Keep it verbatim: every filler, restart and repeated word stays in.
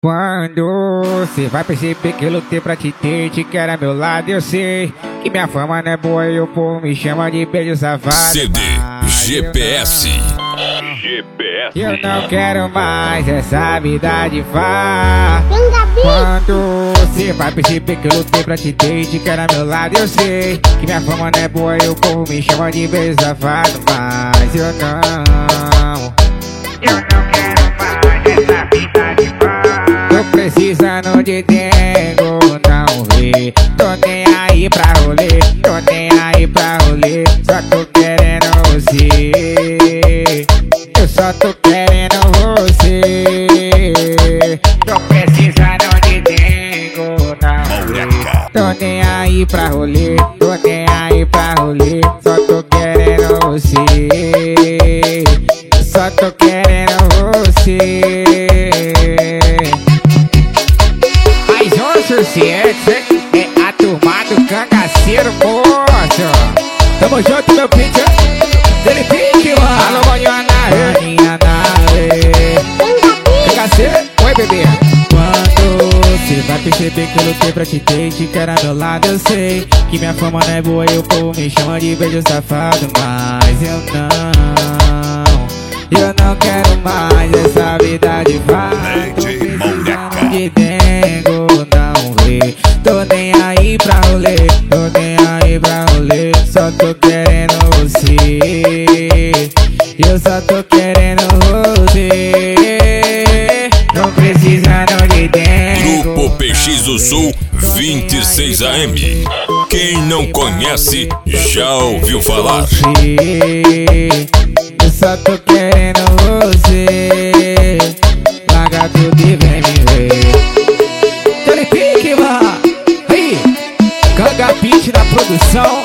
Quando cê vai perceber que eu lutei pra te ter, te quero ao meu lado, eu sei que minha fama não é boa e o povo me chama de beijo safado. C D G P S. G P S. Eu não quero mais essa vida de vá. Quando cê vai perceber que eu lutei pra te ter, te quero ao meu lado, eu sei que minha fama não é boa e o povo me chama de beijo safado. Mas eu não, eu não quero mais essa vida de vá. Tô precisando de dengo, não vê. Tô nem aí pra rolê, tô nem aí pra rolê. Só tô querendo você, eu só tô querendo você. Tô precisando de dengo, não vê. Tô nem aí pra rolê, tô nem aí pra rolê. Só tô querendo você, eu só tô querendo você. Sucesso, é a turma do cangaceiro, moço. Tamo junto, meu pinche. Dele pique, mano. Alô, Mariana, Mariana, cangaceiro, oi, bebê. Quando cê vai perceber que eu lutei pra te ter, te quero ao meu lado, eu sei que minha fama não é boa e o povo me chama de beijo safado. Mas eu não, eu não quero mais essa vida de vai. Tô precisando de dengo, tô nem aí pra rolê, tô nem aí pra rolê. Só tô querendo você, eu só tô querendo você. Não precisando de tempo. Grupo P X do Sul vinte e seis A M. Quem não conhece já ouviu falar. Eu só tô querendo você. Larga tudo e vem me ver. Canga Beat na produção.